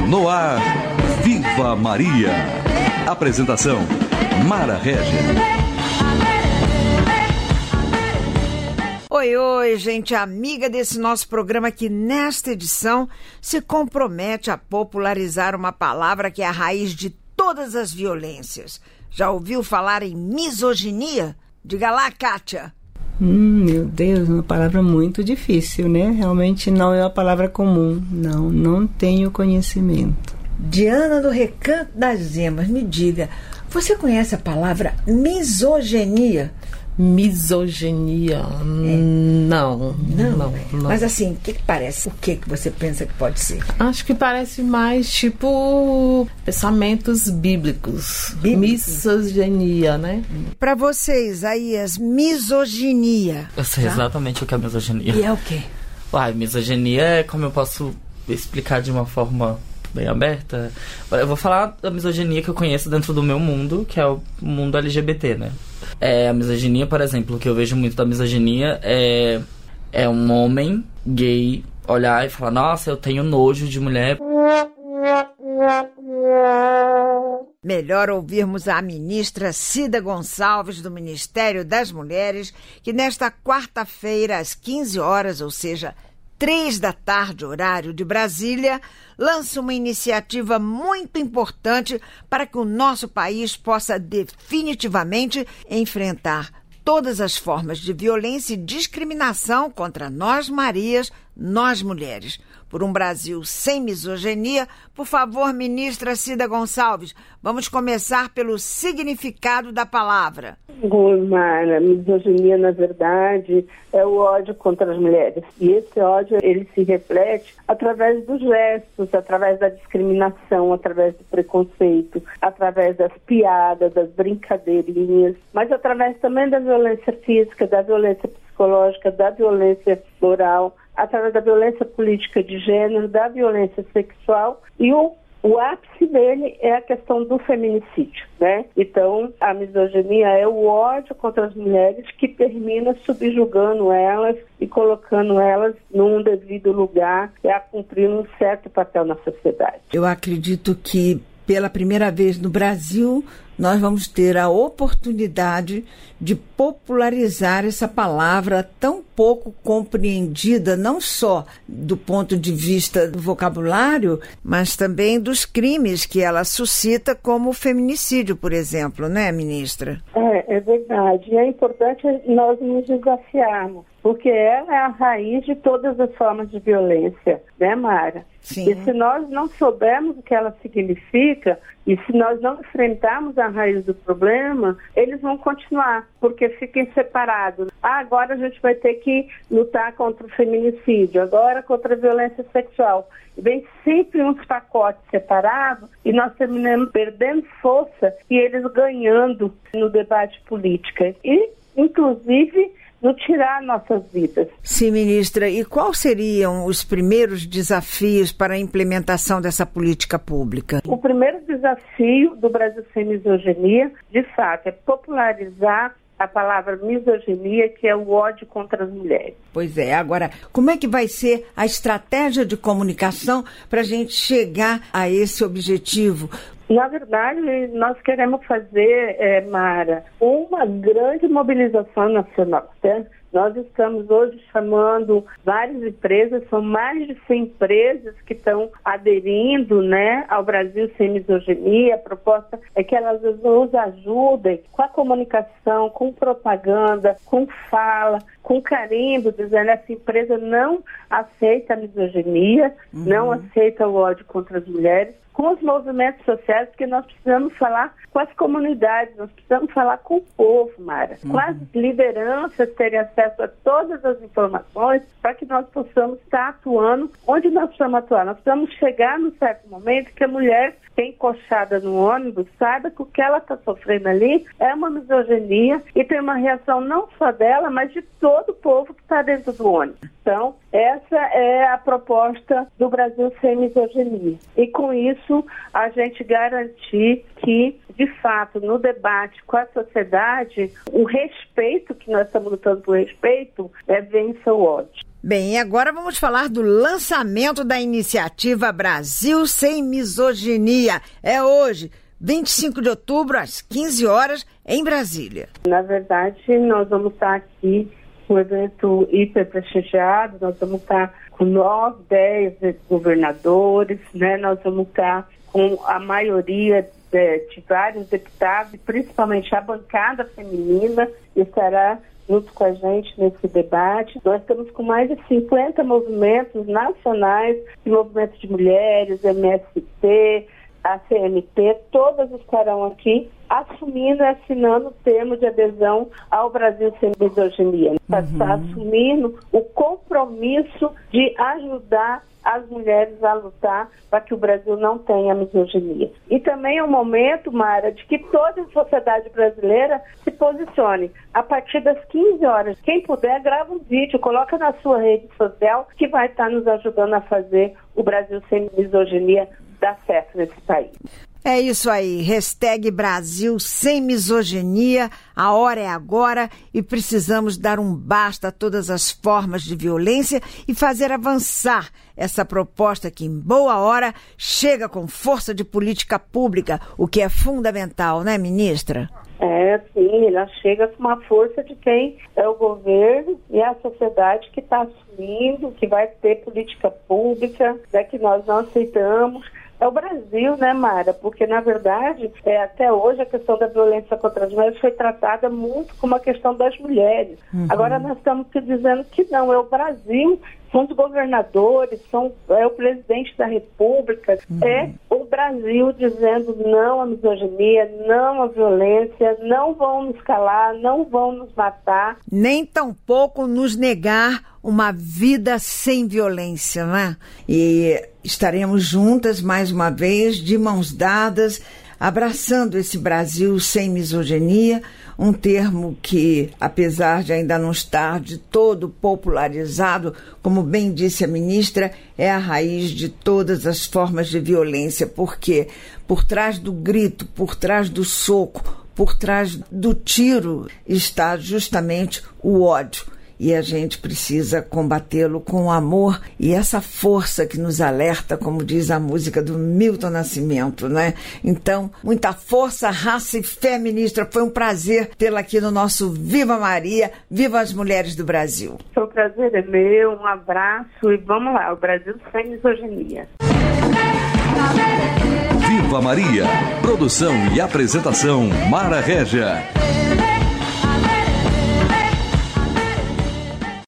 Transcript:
No ar, Viva Maria. Apresentação, Mara Regia. Oi, gente amiga desse nosso programa que nesta edição se compromete a popularizar uma palavra que é a raiz de todas as violências. Já ouviu falar em misoginia? Diga lá, Kátia. Meu Deus, uma palavra muito difícil, né? Realmente não é uma palavra comum. Não tenho conhecimento. Diana do Recanto das Emas, me diga, você conhece a palavra misoginia? Misoginia? Não. Mas assim, o que parece? O que você pensa que pode ser? Acho que parece mais tipo pensamentos bíblicos. Misoginia, né? Para vocês, aí, as misoginia. Eu sei exatamente o que é misoginia. E é o quê? Misoginia é, como eu posso explicar de uma forma bem aberta. Eu vou falar da misoginia que eu conheço dentro do meu mundo, que é o mundo LGBT, né? A misoginia, por exemplo, o que eu vejo muito da misoginia é um homem gay olhar e falar: nossa, eu tenho nojo de mulher. Melhor ouvirmos a ministra Cida Gonçalves, do Ministério das Mulheres, que nesta quarta-feira, às 15 horas, ou seja, 3 da tarde, horário de Brasília, lança uma iniciativa muito importante para que o nosso país possa definitivamente enfrentar todas as formas de violência e discriminação contra nós, Marias, nós mulheres. Por um Brasil sem misoginia, por favor, ministra Cida Gonçalves, vamos começar pelo significado da palavra. Oi, Mara. Misoginia, na verdade, é o ódio contra as mulheres. E esse ódio, ele se reflete através dos gestos, através da discriminação, através do preconceito, através das piadas, das brincadeirinhas, mas através também da violência física, da violência psicológica, da violência moral, através da violência política de gênero, da violência sexual, e o ápice dele é a questão do feminicídio, né? Então, a misoginia é o ódio contra as mulheres que termina subjugando elas e colocando elas num devido lugar e a cumprir um certo papel na sociedade. Eu acredito que, pela primeira vez no Brasil, nós vamos ter a oportunidade de popularizar essa palavra tão pouco compreendida, não só do ponto de vista do vocabulário, mas também dos crimes que ela suscita, como o feminicídio, por exemplo, né, ministra? É verdade. E é importante nós nos desafiarmos, porque ela é a raiz de todas as formas de violência, né, Mara? Sim. E se nós não soubermos o que ela significa, e se nós não enfrentarmos a raiz do problema, eles vão continuar, porque fiquem separados. Agora a gente vai ter que lutar contra o feminicídio, agora contra a violência sexual. E vem sempre uns pacotes separados e nós terminamos perdendo força e eles ganhando no debate político. E, inclusive, no tirar nossas vidas. Sim, ministra. E quais seriam os primeiros desafios para a implementação dessa política pública? O primeiro desafio do Brasil Sem Misoginia, de fato, é popularizar a palavra misoginia, que é o ódio contra as mulheres. Pois é. Agora, como é que vai ser a estratégia de comunicação para a gente chegar a esse objetivo? Na verdade, nós queremos fazer, Mara, uma grande mobilização nacional, tá? Nós estamos hoje chamando várias empresas, são mais de 100 empresas que estão aderindo, né, ao Brasil Sem Misoginia. A proposta é que elas nos ajudem com a comunicação, com propaganda, com fala, com carimbo, dizendo essa empresa não aceita a misoginia, não aceita o ódio contra as mulheres, com os movimentos sociais, porque nós precisamos falar com as comunidades, nós precisamos falar com o povo, Mara, com as lideranças terem acesso a todas as informações para que nós possamos estar atuando onde nós precisamos atuar. Nós precisamos chegar num certo momento que a mulher encoxada no ônibus saiba que o que ela está sofrendo ali é uma misoginia e tem uma reação não só dela, mas de todo o povo que está dentro do ônibus. Então, essa é a proposta do Brasil Sem Misoginia. E com isso, a gente garantir que, de fato, no debate com a sociedade, o respeito, que nós estamos lutando por respeito, vença o ódio. Bem, e agora vamos falar do lançamento da iniciativa Brasil Sem Misoginia. É hoje, 25 de outubro, às 15 horas, em Brasília. Na verdade, nós vamos estar aqui com um evento hiper prestigiado, nós vamos estar com 9, 10 governadores, né? Nós vamos estar com a maioria de vários deputados, principalmente a bancada feminina, estará junto com a gente nesse debate. Nós estamos com mais de 50 movimentos nacionais, movimentos de mulheres, MST, a CNT, todas estarão aqui assumindo e assinando o termo de adesão ao Brasil Sem Misoginia. Está assumindo o compromisso de ajudar as mulheres a lutar para que o Brasil não tenha misoginia. E também é um momento, Mara, de que toda a sociedade brasileira se posicione. A partir das 15 horas, quem puder, grava um vídeo, coloca na sua rede social, que vai estar nos ajudando a fazer o Brasil Sem Misoginia dar certo nesse país. É isso aí, hashtag Brasil Sem Misoginia, a hora é agora e precisamos dar um basta a todas as formas de violência e fazer avançar essa proposta que, em boa hora, chega com força de política pública, o que é fundamental, né, ministra? Sim, ela chega com uma força de quem é o governo e a sociedade que está assumindo, que vai ter política pública, que nós não aceitamos. É o Brasil, né, Mara? Porque, na verdade, até hoje a questão da violência contra as mulheres foi tratada muito como a questão das mulheres. Agora nós estamos dizendo que não, é o Brasil, são os governadores, é o presidente da República, é o Brasil dizendo não à misoginia, não à violência, não vão nos calar, não vão nos matar. Nem tampouco nos negar uma vida sem violência, né? E estaremos juntas mais uma vez, de mãos dadas, abraçando esse Brasil sem misoginia, um termo que, apesar de ainda não estar de todo popularizado, como bem disse a ministra, é a raiz de todas as formas de violência, porque por trás do grito, por trás do soco, por trás do tiro está justamente o ódio. E a gente precisa combatê-lo com amor e essa força que nos alerta, como diz a música do Milton Nascimento, né? Então, muita força, raça e fé, ministra. Foi um prazer tê-la aqui no nosso Viva Maria, Viva as Mulheres do Brasil. O prazer é meu, um abraço e vamos lá, o Brasil Sem Misoginia. Viva Maria, produção e apresentação Mara Régia.